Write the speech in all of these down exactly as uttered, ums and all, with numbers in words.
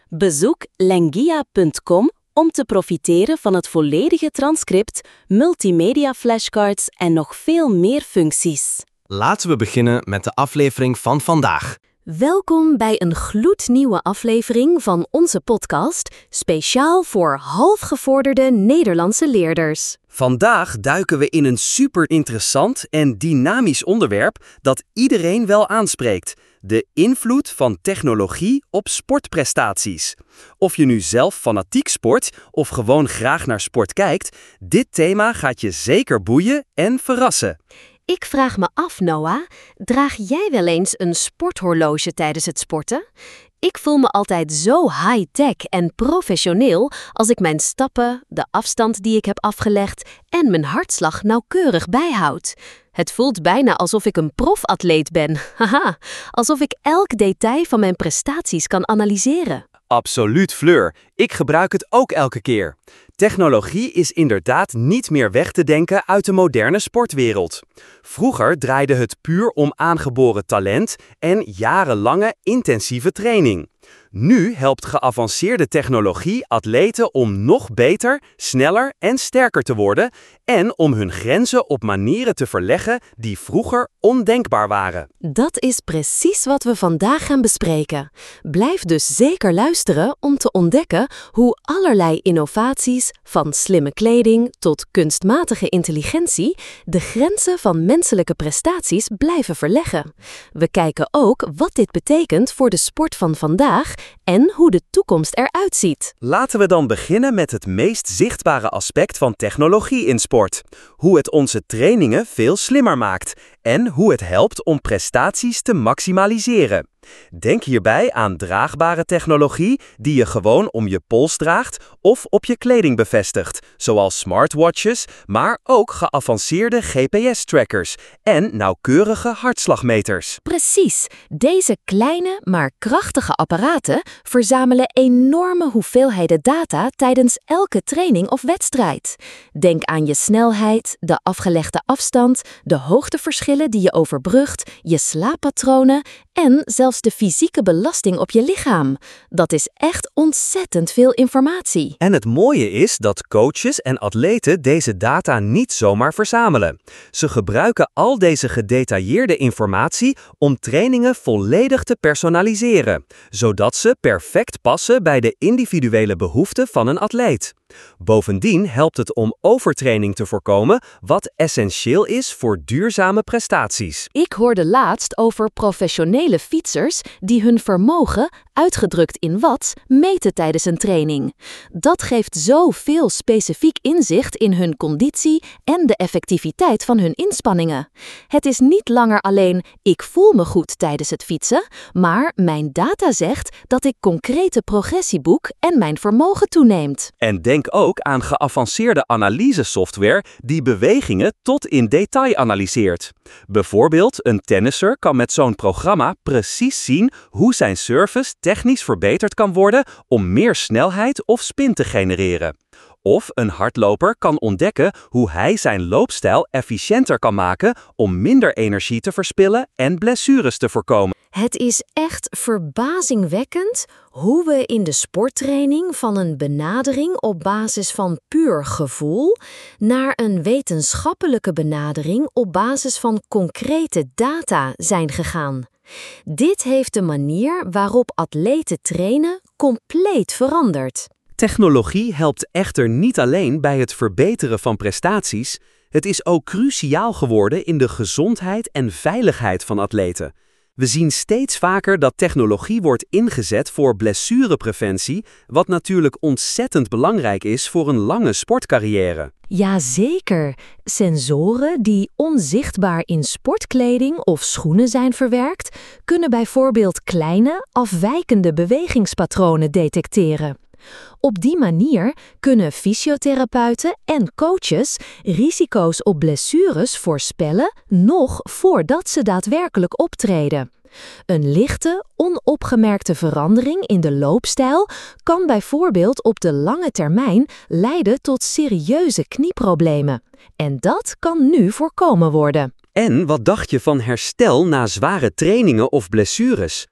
Bezoek lengia punt com om te profiteren van het volledige transcript, multimedia flashcards en nog veel meer functies. Laten we beginnen met de aflevering van vandaag. Welkom bij een gloednieuwe aflevering van onze podcast, speciaal voor halfgevorderde Nederlandse leerders. Vandaag duiken we in een super interessant en dynamisch onderwerp dat iedereen wel aanspreekt: de invloed van technologie op sportprestaties. Of je nu zelf fanatiek sport of gewoon graag naar sport kijkt, dit thema gaat je zeker boeien en verrassen. Ik vraag me af, Noah, draag jij wel eens een sporthorloge tijdens het sporten? Ik voel me altijd zo high-tech en professioneel als ik mijn stappen, de afstand die ik heb afgelegd en mijn hartslag nauwkeurig bijhoud. Het voelt bijna alsof ik een profatleet ben. Haha, alsof ik elk detail van mijn prestaties kan analyseren. Absoluut, Fleur. Ik gebruik het ook elke keer. Technologie is inderdaad niet meer weg te denken uit de moderne sportwereld. Vroeger draaide het puur om aangeboren talent en jarenlange intensieve training. Nu helpt geavanceerde technologie atleten om nog beter, sneller en sterker te worden en om hun grenzen op manieren te verleggen die vroeger ondenkbaar waren. Dat is precies wat we vandaag gaan bespreken. Blijf dus zeker luisteren om te ontdekken hoe allerlei innovaties, van slimme kleding tot kunstmatige intelligentie, de grenzen van menselijke prestaties blijven verleggen. We kijken ook wat dit betekent voor de sport van vandaag en hoe de toekomst eruit ziet. Laten we dan beginnen met het meest zichtbare aspect van technologie in sport: hoe het onze trainingen veel slimmer maakt en hoe het helpt om prestaties te maximaliseren. Denk hierbij aan draagbare technologie die je gewoon om je pols draagt of op je kleding bevestigt, zoals smartwatches, maar ook geavanceerde G P S-trackers en nauwkeurige hartslagmeters. Precies, deze kleine maar krachtige apparaten verzamelen enorme hoeveelheden data tijdens elke training of wedstrijd. Denk aan je snelheid, de afgelegde afstand, de hoogteverschillen die je overbrugt, je slaappatronen en zelfs de fysieke belasting op je lichaam. Dat is echt ontzettend veel informatie. En het mooie is dat coaches en atleten deze data niet zomaar verzamelen. Ze gebruiken al deze gedetailleerde informatie om trainingen volledig te personaliseren, zodat ze perfect passen bij de individuele behoeften van een atleet. Bovendien helpt het om overtraining te voorkomen, wat essentieel is voor duurzame prestaties. Ik hoorde laatst over professionele fietsers die hun vermogen, uitgedrukt in watts, meten tijdens een training. Dat geeft zoveel specifiek inzicht in hun conditie en de effectiviteit van hun inspanningen. Het is niet langer alleen ik voel me goed tijdens het fietsen, maar mijn data zegt dat ik concrete progressie boek en mijn vermogen toeneemt. En denk ook aan geavanceerde analysesoftware die bewegingen tot in detail analyseert. Bijvoorbeeld, een tennisser kan met zo'n programma precies zien hoe zijn service technisch verbeterd kan worden om meer snelheid of spin te genereren. Of een hardloper kan ontdekken hoe hij zijn loopstijl efficiënter kan maken om minder energie te verspillen en blessures te voorkomen. Het is echt verbazingwekkend hoe we in de sporttraining van een benadering op basis van puur gevoel naar een wetenschappelijke benadering op basis van concrete data zijn gegaan. Dit heeft de manier waarop atleten trainen compleet veranderd. Technologie helpt echter niet alleen bij het verbeteren van prestaties. Het is ook cruciaal geworden in de gezondheid en veiligheid van atleten. We zien steeds vaker dat technologie wordt ingezet voor blessurepreventie, wat natuurlijk ontzettend belangrijk is voor een lange sportcarrière. Jazeker, sensoren die onzichtbaar in sportkleding of schoenen zijn verwerkt, kunnen bijvoorbeeld kleine, afwijkende bewegingspatronen detecteren. Op die manier kunnen fysiotherapeuten en coaches risico's op blessures voorspellen nog voordat ze daadwerkelijk optreden. Een lichte, onopgemerkte verandering in de loopstijl kan bijvoorbeeld op de lange termijn leiden tot serieuze knieproblemen. En dat kan nu voorkomen worden. En wat dacht je van herstel na zware trainingen of blessures?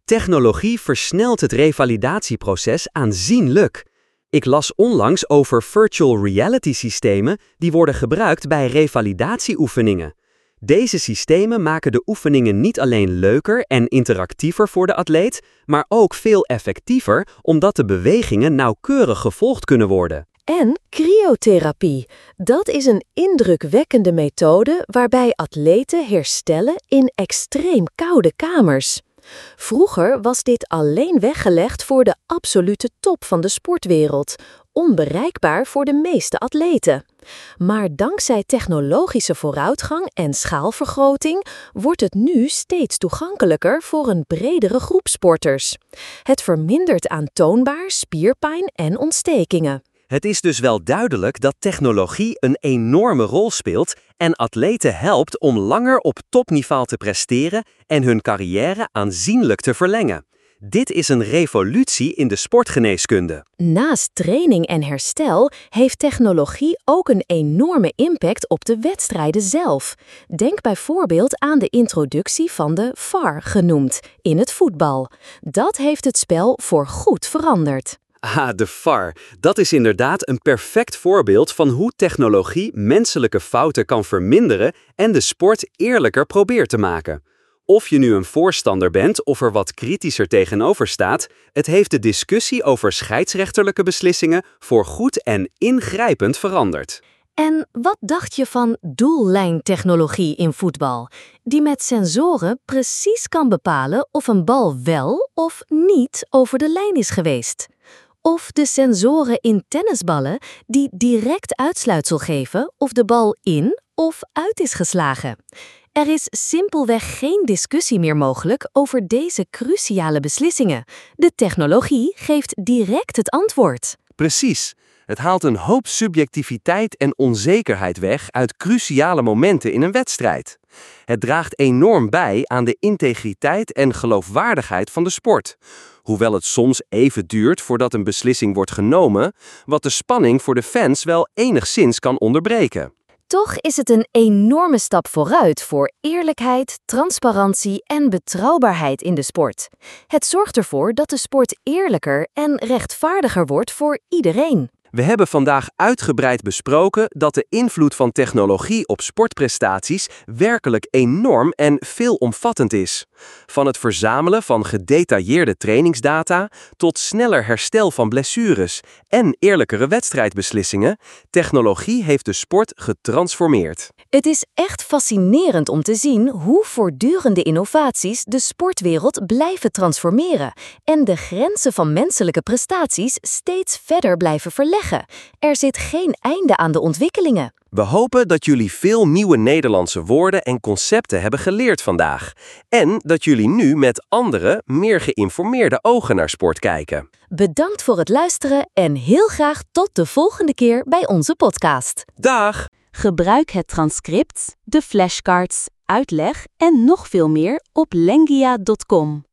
Technologie versnelt het revalidatieproces aanzienlijk. Ik las onlangs over virtual reality systemen die worden gebruikt bij revalidatieoefeningen. Deze systemen maken de oefeningen niet alleen leuker en interactiever voor de atleet, maar ook veel effectiever omdat de bewegingen nauwkeurig gevolgd kunnen worden. En cryotherapie. Dat is een indrukwekkende methode waarbij atleten herstellen in extreem koude kamers. Vroeger was dit alleen weggelegd voor de absolute top van de sportwereld, onbereikbaar voor de meeste atleten. Maar dankzij technologische vooruitgang en schaalvergroting wordt het nu steeds toegankelijker voor een bredere groep sporters. Het vermindert aantoonbaar spierpijn en ontstekingen. Het is dus wel duidelijk dat technologie een enorme rol speelt en atleten helpt om langer op topniveau te presteren en hun carrière aanzienlijk te verlengen. Dit is een revolutie in de sportgeneeskunde. Naast training en herstel heeft technologie ook een enorme impact op de wedstrijden zelf. Denk bijvoorbeeld aan de introductie van de V A R genoemd in het voetbal. Dat heeft het spel voorgoed veranderd. Ah, de V A R. Dat is inderdaad een perfect voorbeeld van hoe technologie menselijke fouten kan verminderen en de sport eerlijker probeert te maken. Of je nu een voorstander bent of er wat kritischer tegenover staat, het heeft de discussie over scheidsrechterlijke beslissingen voorgoed en ingrijpend veranderd. En wat dacht je van doellijntechnologie in voetbal, die met sensoren precies kan bepalen of een bal wel of niet over de lijn is geweest? Of de sensoren in tennisballen die direct uitsluitsel geven of de bal in of uit is geslagen. Er is simpelweg geen discussie meer mogelijk over deze cruciale beslissingen. De technologie geeft direct het antwoord. Precies. Het haalt een hoop subjectiviteit en onzekerheid weg uit cruciale momenten in een wedstrijd. Het draagt enorm bij aan de integriteit en geloofwaardigheid van de sport. Hoewel het soms even duurt voordat een beslissing wordt genomen, wat de spanning voor de fans wel enigszins kan onderbreken. Toch is het een enorme stap vooruit voor eerlijkheid, transparantie en betrouwbaarheid in de sport. Het zorgt ervoor dat de sport eerlijker en rechtvaardiger wordt voor iedereen. We hebben vandaag uitgebreid besproken dat de invloed van technologie op sportprestaties werkelijk enorm en veelomvattend is. Van het verzamelen van gedetailleerde trainingsdata tot sneller herstel van blessures en eerlijkere wedstrijdbeslissingen, technologie heeft de sport getransformeerd. Het is echt fascinerend om te zien hoe voortdurende innovaties de sportwereld blijven transformeren en de grenzen van menselijke prestaties steeds verder blijven verleggen. Er zit geen einde aan de ontwikkelingen. We hopen dat jullie veel nieuwe Nederlandse woorden en concepten hebben geleerd vandaag. En dat jullie nu met andere, meer geïnformeerde ogen naar sport kijken. Bedankt voor het luisteren en heel graag tot de volgende keer bij onze podcast. Dag! Gebruik het transcript, de flashcards, uitleg en nog veel meer op lengia punt com.